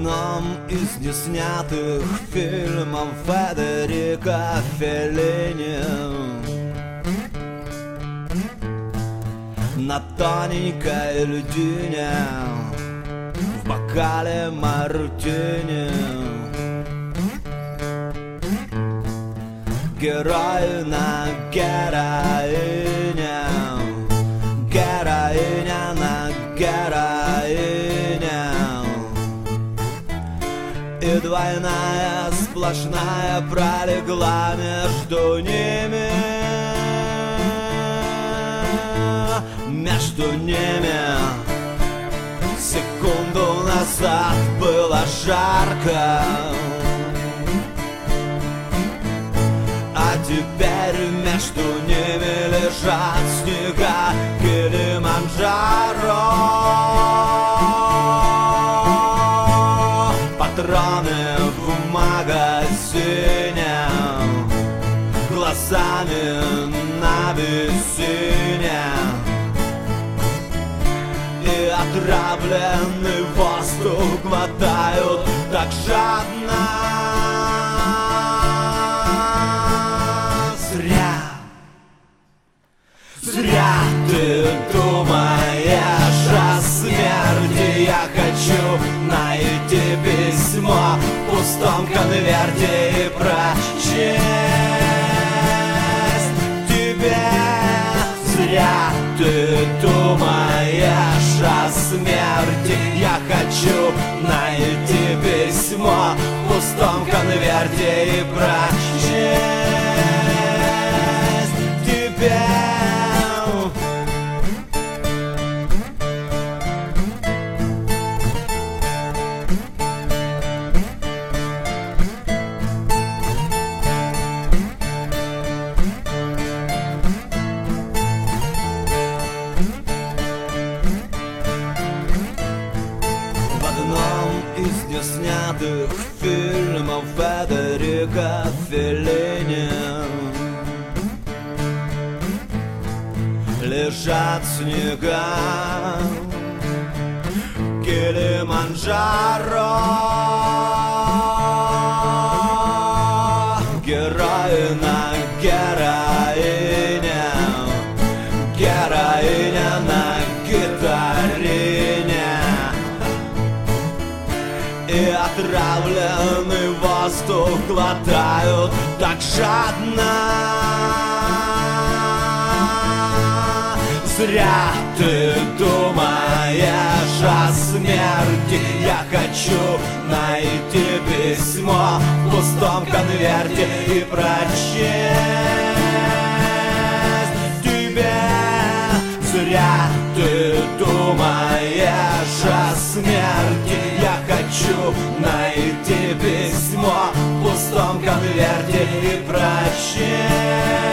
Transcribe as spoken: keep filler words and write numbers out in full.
одном из неснятых фильмов Федерико Феллини на тоненькой льдине в бокале мартини герой на героине, героиня на героине, и двойная сплошная пролегла между ними, между ними. Секунду назад было жарко, а теперь между ними лежат снега Килиманджаро. Патроны в магазине, глазами на бензине, и отравленный воздух глотают так жадно. Зря, зря ты думаешь о смерти. Я хочу найти письмо в пустом конверте и прочесть тебе. Зря ты думаешь о смерти. Я хочу найти письмо в пустом конверте и прочесть тебе. Снятых фильмов Федерико Феллини лежат снега Килиманджаро. Герои на героине, героиня на гитарине, и отравленный воздух глотают так жадно. Зря ты думаешь о смерти. Я хочу найти письмо в пустом конверте и прочесть тебе. Зря ты думаешь о смерти. Я хочу найти письмо в пустом конверте и прочесть